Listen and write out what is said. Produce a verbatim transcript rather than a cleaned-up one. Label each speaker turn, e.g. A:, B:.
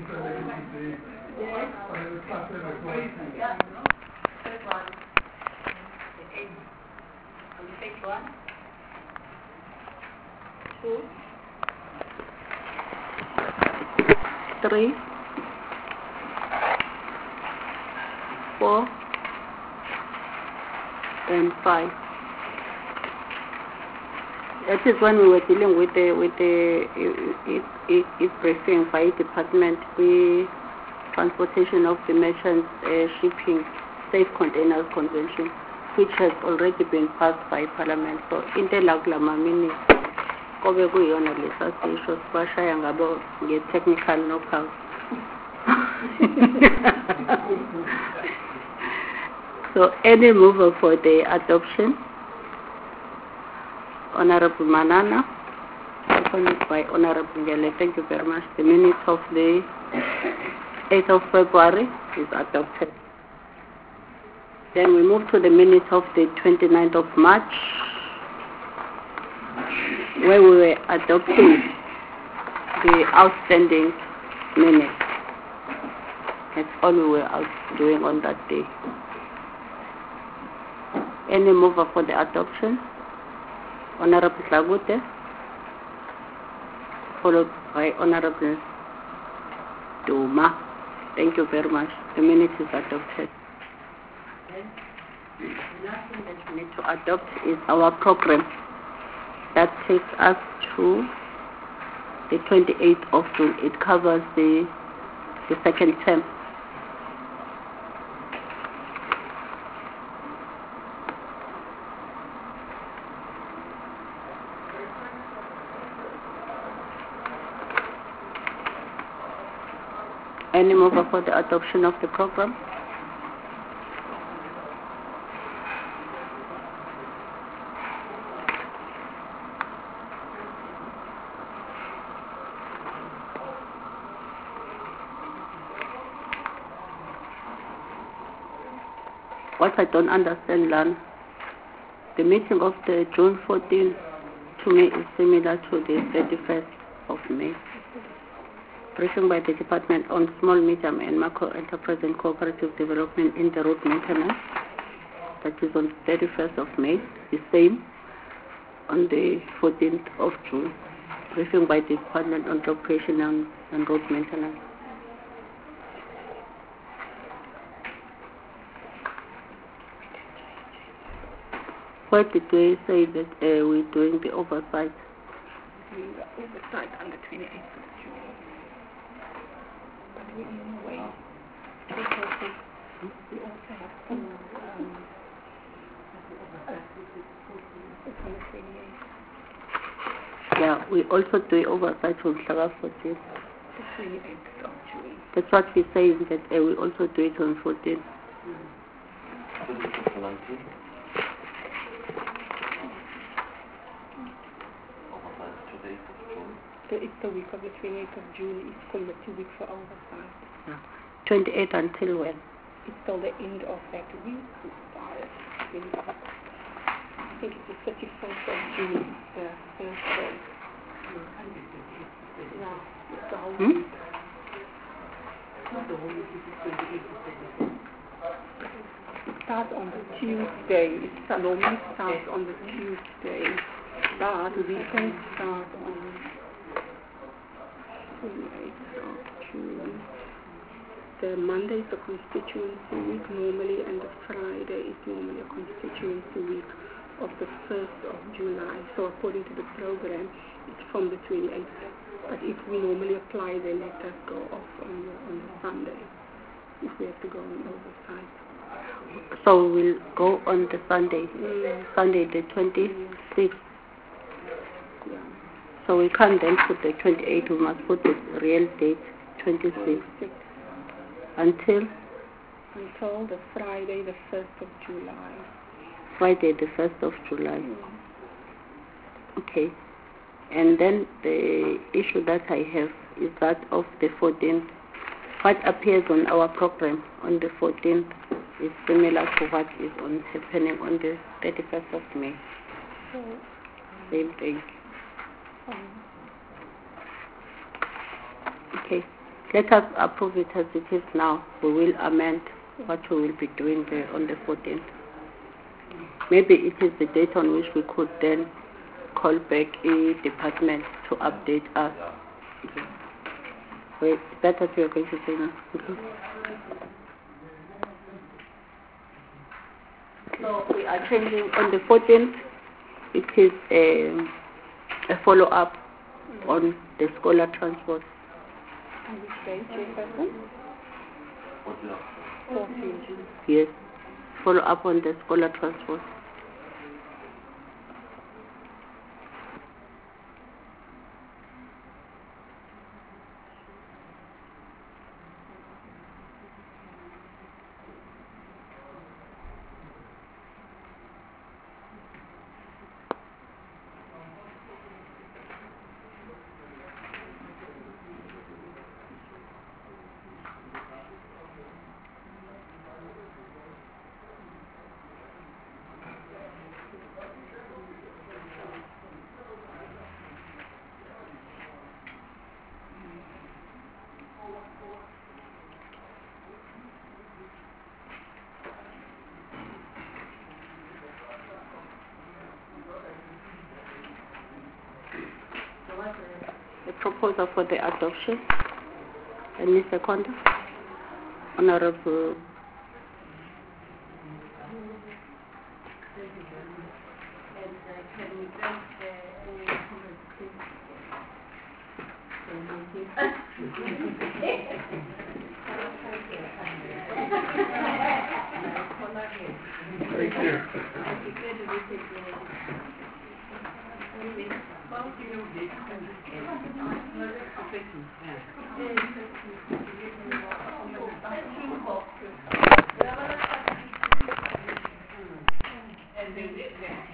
A: Two. Three. Four. And five. That is when we were dealing with the with the it it it briefing by department, we transportation of the merchants uh, shipping safe containers convention, which has already been passed by Parliament. So interlagla mini kobe kuyona lesa sisho sibashaya ngabo nge technical knockout. So any mover for the adoption? Honorable Manana, seconded by Honorable Ngele. Thank you very much. The minutes of the eighth of February is adopted. Then we move to the minutes of the twenty-ninth of March, where we were adopting the outstanding minutes. That's all we were out doing on that day. Any mover for the adoption? Honorable Slagute, followed by Honorable Duma. Thank you very much. The minute is adopted. The last thing that we need to adopt is our program. That takes us to the twenty-eighth of June. It covers the, the second term. Any mover for the adoption of the program? What I don't understand, Lan, the meeting of the June fourteenth to me is similar to the thirty-first of May. Briefing by the Department on Small, Medium and Macro Enterprise and Cooperative Development in the Road Maintenance. That is on the thirty-first of May. The same on the fourteenth of June. Briefing by the Department on Job Creation and, and Road Maintenance. Why did they say that uh, we're doing the oversight?
B: The oversight on the twenty-eighth of June. But we in a way, because we also have some, um, it's on the twenty-eighth.
A: Yeah, we also do oversight on Saga fourteen.
B: The twenty-eighth of June.
A: That's what we're saying, that uh, we also do it on fourteen.
C: Mm-hmm.
B: So it's the week of the twenty-eighth of June. It's called the two weeks for oversight.
A: Yeah. twenty-eighth until when?
B: It's till the end of that week. We started. I think it's the thirty-first of June, the Thursday. Yeah, it's the whole
A: Hmm?
B: week. It starts on the Tuesday. It normally starts on the Tuesday. But weekends start on twenty-eighth of June. The Monday is a constituency week normally, and the Friday is normally a constituency week of the first of July. So according to the program, it's from the twenty-eighth. But if we normally apply, they let us go off on the, on the Sunday, if we have to go on oversight.
A: So we'll go on the Sunday,
B: Mm.
A: Sunday the twenty-sixth.
B: Yeah.
A: So we can't then put the twenty-eighth, we must put the real date, twenty-sixth.
B: Six.
A: Until?
B: Until the Friday, the first of July.
A: Friday the first of July.
B: Mm.
A: Okay. And then the issue that I have is that of the fourteenth. What appears on our program on the fourteenth is similar to what is on happening on the thirty-first of May.
B: So,
A: Same thing.
B: um,
A: Okay. Let us approve it as it is now. We will amend what we will be doing there on the fourteenth. Maybe it is the date on which we could then call back a department to update us. Okay. Wait, that what you are going to say now? Okay. So we are changing on the fourteenth. It is a, a follow-up on the scholar transport.
B: On which day, Chairperson? fourteenth.
A: Yes, follow up on the scholar transport. The proposal for the adoption. And Mister Conda, Honorable